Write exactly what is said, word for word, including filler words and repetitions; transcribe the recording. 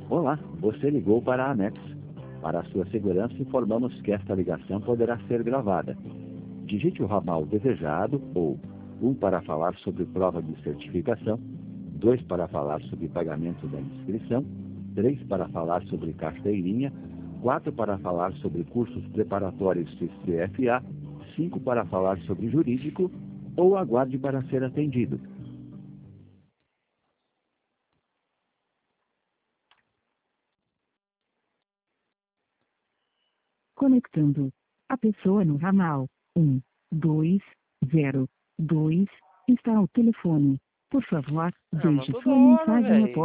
Olá, você ligou para a ANEX. Para a sua segurança, informamos que esta ligação poderá ser gravada. Digite o ramal desejado ou um para falar sobre prova de certificação, dois para falar sobre pagamento da inscrição, três para falar sobre carteirinha, quatro para falar sobre cursos preparatórios C F A, cinco para falar sobre jurídico ou aguarde para ser atendido. Conectando. A pessoa no ramal um, dois, zero, dois está ao telefone. Por favor, Ah, mas deixe toda sua hora, mensagem após. velho.